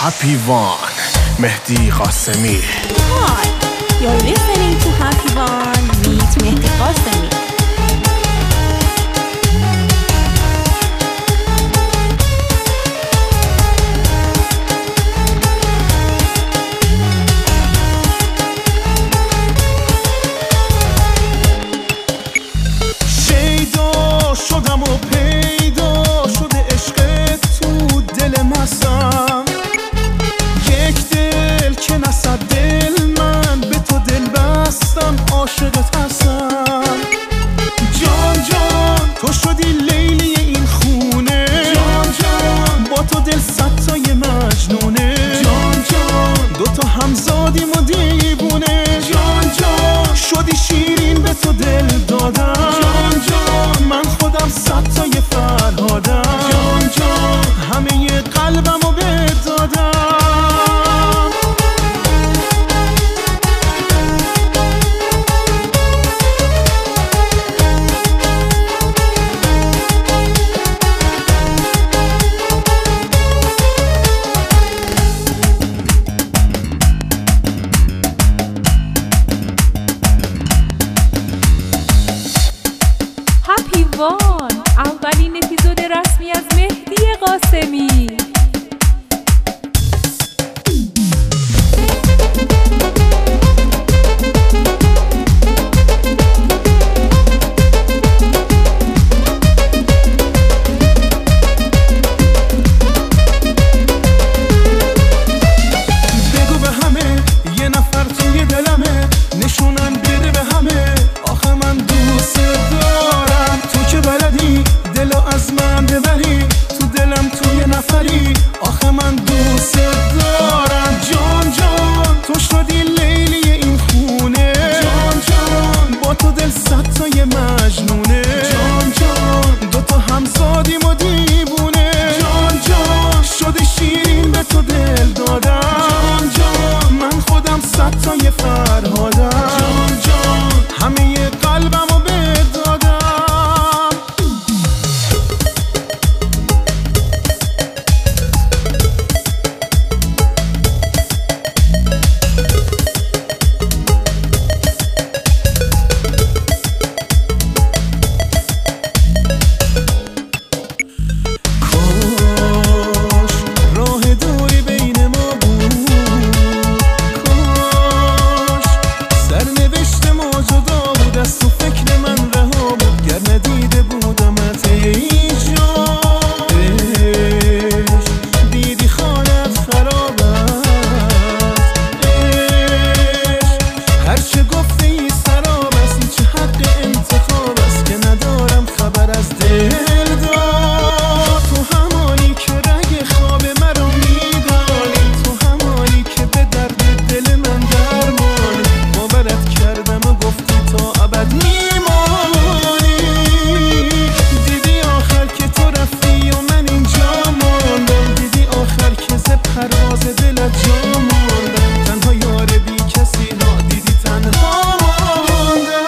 Happy One مهدی قاسمی. Hi, you're listening to Happy One meet مهدی قاسمی. شیدا شدم و پیدا شده عشق تو دل مستم، یک دل که نصد دل من به تو دل بستم، عاشقت هستم. جان جان تو شدی لیلی این خونه، جان جان با تو دل صد تای مجنونه، جان جان دوتا همزادیم و دیوونه، جان جان شدی شیرین به تو دل دادم، جان جان من خودم صد تای فرهادم، جان جان همه قلبمو بهت دادم. Happy One اولین اپیزود رسمی از مهدی قاسمی. بگو به همه یه نفر توی دلمه، نشونم بده به همه آخه من دوست دارم. تو که بلدی دلو از من ببری، تو دلم توی نفری آخه من دوست دارم. جان جان تو شدی لیلی این خونه، جان جان با تو دل صد تای مجنونه، جان جان دوتا همزادیم و دیوونه، جان جان شدی شیرین به تو دل دادم، جان جان من خودم صد تای فرهادم، جان جان همه قلبمو بهت دادم. کاش راه دوری بین ما بود، کاش سرنوشت ما جدا بود، از تو فکر من رها بود، گر ندیده بودمت ای جان. عشق دیدی خانت خراب است، عشق هرچه گفته ای سراب است، این چه حق انتخاب است که ندارم خبر از دل دار. تو همانی که رگ خواب مرا میدانی، تو همانی که به درد دل من درمانی، باورت کردم و گفتی تا ابد میمانی. دیدی آخر که تو رفتی و من اینجا ماندم، دیدی آخر که ز پرواز دلت جا ماندم، تنها یار بی کسی را دیدی تنها ماندم.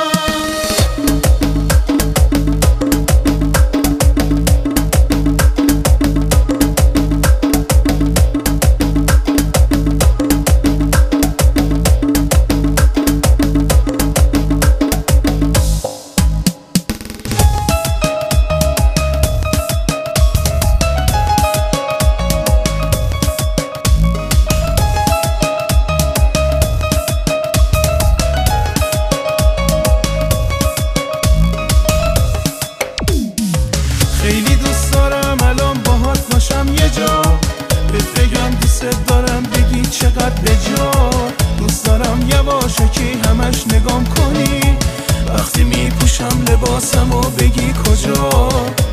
خیلی دوست دارم الان باهات باشم یه جا، بهت بگم دوست دارم بگی چقدر بجا. دوست دارم یواشکی همش نگام کنی، وقتی میپوشم لباسم و بگی کجا.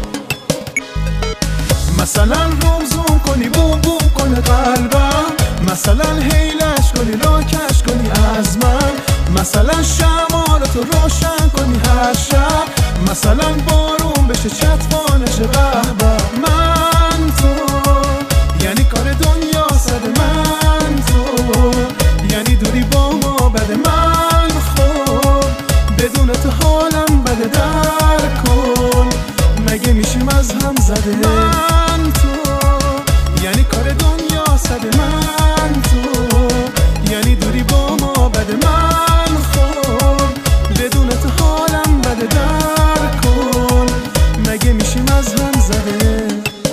مثلا روم زوم کنی بوم بوم کنه قلبم، مثلا هیلش کنی راکش کنی از من، مثلا شمارتو روشن کنی هر شب، مثلا بارون بشه چتوانش قهبه. من تو یعنی کار دنیا سر من، تو یعنی دوری با ما بده من، خب بدون تو حالم بده در کن، مگه میشیم از هم زده. من تو یعنی کار دنیا صد من تو، یعنی دوری با ما بد من خب، بدون تو حالم بده در کن، مگه میشیم از هم زده.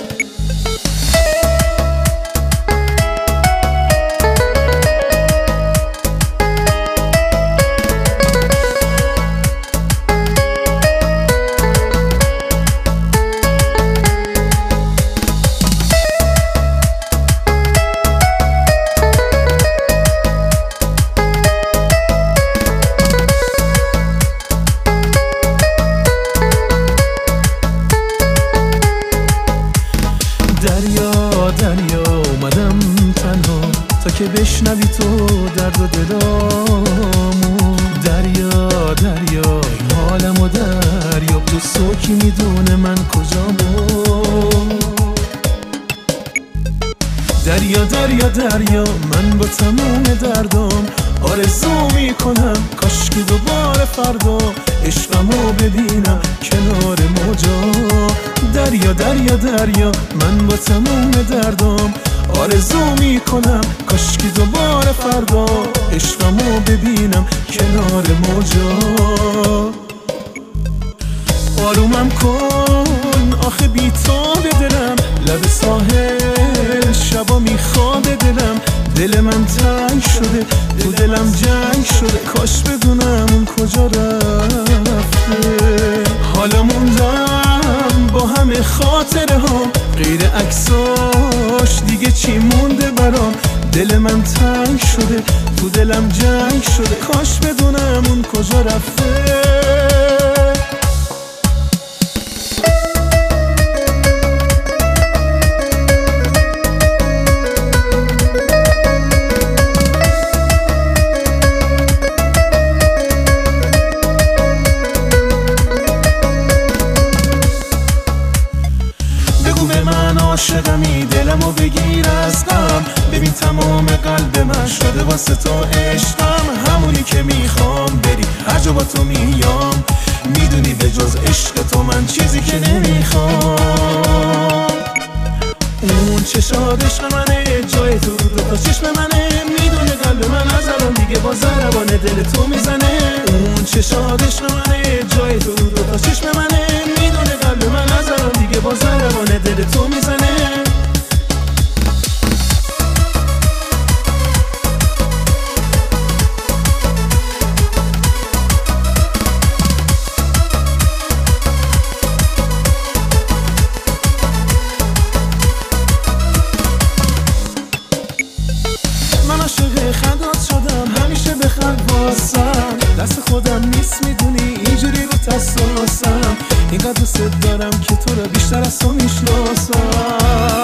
دریا دریا اومدم تنها تا که بشنوی تو درد و دلامو، دریا دریا این حالمو دریاب، تو سوکی میدونه من کجامو. دریا دریا دریا من با تموم دردم آرزو میکنم کاشکی دوباره فردا عشقمو ببینم کنار موجا. دریا دریا دریا من با تموم دردم آرزو میکنم کاشکی دوباره فردا عشقمو ببینم کنار موجا. آرومم کن آخه بی‌تاب دلم، لب ساحل شبا میخوابه دلم، دل من تنگ شده تو دلم جنگ شده، کاش بدونم اون کجا رفته. حالا موندم با همه خاطره ها، غیر عکساش دیگه چی مونده برام، دل من تنگ شده تو دلم جنگ شده، کاش بدونم اون کجا رفته. عاشقمی دلمو بگیر از غم، ببین تمام قلب من شده واسه تو عشقم، همونی که میخوام بری هر جا با تو میام، میدونی به جز عشق تو من چیزی که نمیخوام. اون چشات عشق منه، جای تو رو تا چشم منه، میدونه قلب من از الان دیگه با ضربان دل تو میزنه. اون چشات عشق منه، جای تو رو تا چشم منه، میدونه قلب من از الان دیگه با ضربان دل تو میزنه. من عاشق خندات شدم، همیشه به خند واسم، دست خودم نیست میدونی اینجوری رو تساسم، اینقدر دوست دارم که تو رو بیشتر از تو میشناسم.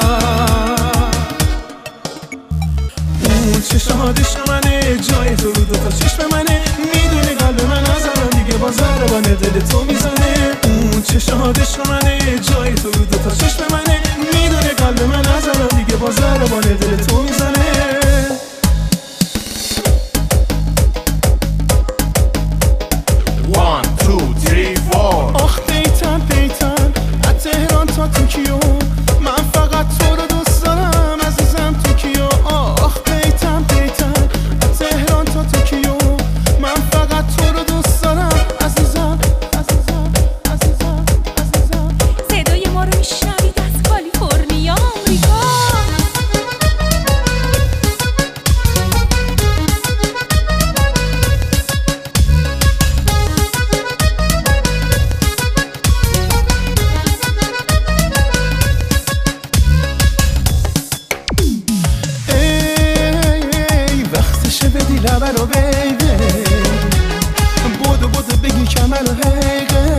اون چشمات عشق منه، جای تو رو دوتا چشم منه، میدونی قلب من از الان دیگه با ضربان دل تو میزنه. اون چشمات عشق منه، جای تو رو دوتا چشم منه، میدونی قلب من از الان دیگه با ضربان دل تو میزنه. آخ دیتن دیتن از تهران تا توکیو، من فقط تو رو دوست دارم عزیزم توکیو. آخ دیتن دیتن از تهران تا توکیو، من فقط تو رو دوست دارم عزیزم عزیزم عزیزم عزیزم. صدای ما رو میشنوید از کالیفرنیا آمریکا. بدی لبه رو بیبه، بودو بگی کمر رو حیقه،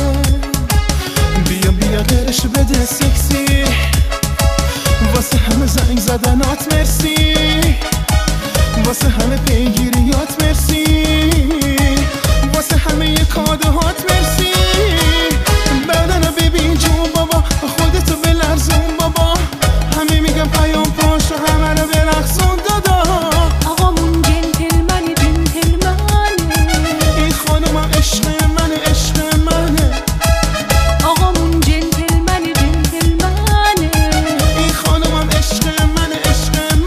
بیا بیا غیرش بده سکسی، واسه همه زنگ زدنات مرسی، واسه همه پیگیریات مرسی، واسه همه کادوهات مرسی. بدنو ببین جون بابا، خودتو بلرزون بابا، همه میگم پیام پاشو همه رو برقصون دادا. عشق منه عشق منه، آقامون جنتلمنه جنتلمنه، این خانومم عشق منه عشق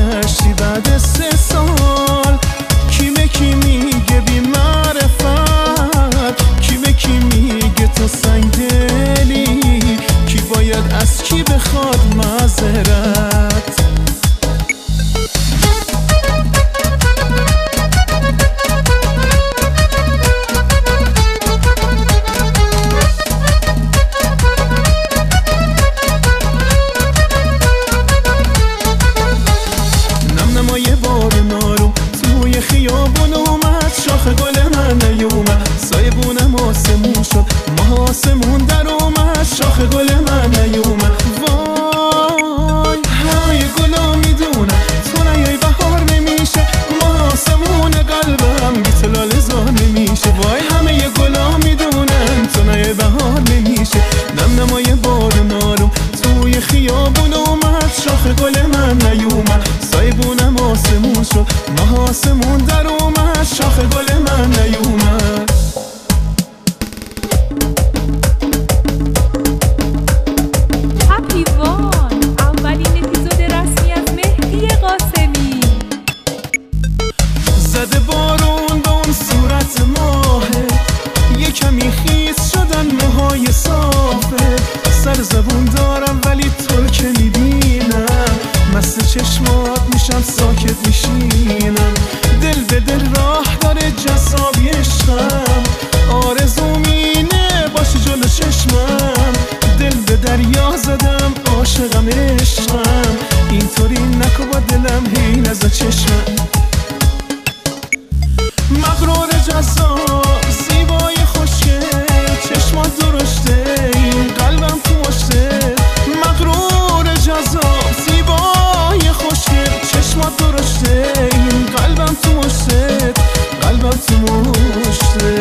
برگشتی بعد 3 سال. کی به کی میگه بی معرفت، کی به کی میگه تو سنگ دلی، کی باید از کی بخواد معذرت. نمای بارون آروم توی خیابون اومد، شاخ گل من نیومد، سایبونم آسمون شد، ماه آسمون در اومد، شاخ گل من نیومد. وای همه گلا میدونم تو نیای بهار نمیشه، ماه آسمون قلبم بی تو لاله زار نمیشه. وای همه گلا میدونم تو نیای بهار نمیشه. نمای بارون آروم توی خیابون اومد، شاخ گل من نیومد، سایبونم آسمون شد، ماه آسمون در اومد، شاخ گل من نیومد. هپی وان، اولین اپیزود رسمی از مهدی قاسمی. زده بارون به اون صورت ماهه، یه کمی خیس شدن موهای صافه، سر زبون دارم ولی تو رو که میبینم، مست چشمات میشم ساکت میشینم، دل به دل راه داره جذابی عشقم، آرزوم اینه باشی جلو چشمم، دل به دریا زدم عاشقم عشقم، اینطوری نکو با دلم هی نزد چشمم. مغرور جذاب زیبای خوشگل، چشمات درشته این قلبم تو مشته. مغرور جذاب زیبای خوشگل، چشمات درشته این قلبم تو مشته، قلبم تو مشته.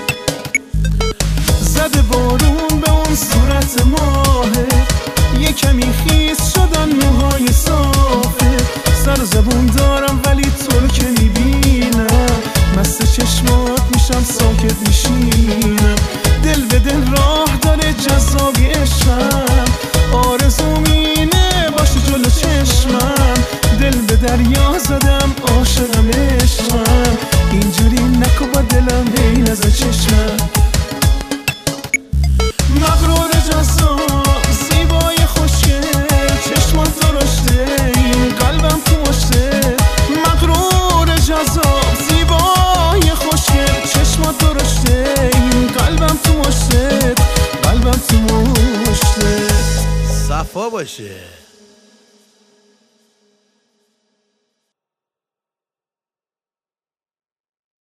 زده بارون به اون صورت ماهه، یه کمی خیس شدن موهای صافه، سر زبون دارم ولی تو رو که میبینم، مست چشمات میشم ساکت میشینم، دل به دل راه داره جذابی عشقم، آرزوم اینه باشه جلو چشمم، دل به دریا زدم عاشقم عشقم، اینجوری نکو با دلم هی نزد چشمم. مغرور جذاب زیبای خوشگل، چشمات درشته این قلبم تو مشته. مغرور جذاب زیبای خوشگل، چشمات درشته این قلبم تو مشته، قلبم تو مشته. صفا باشه.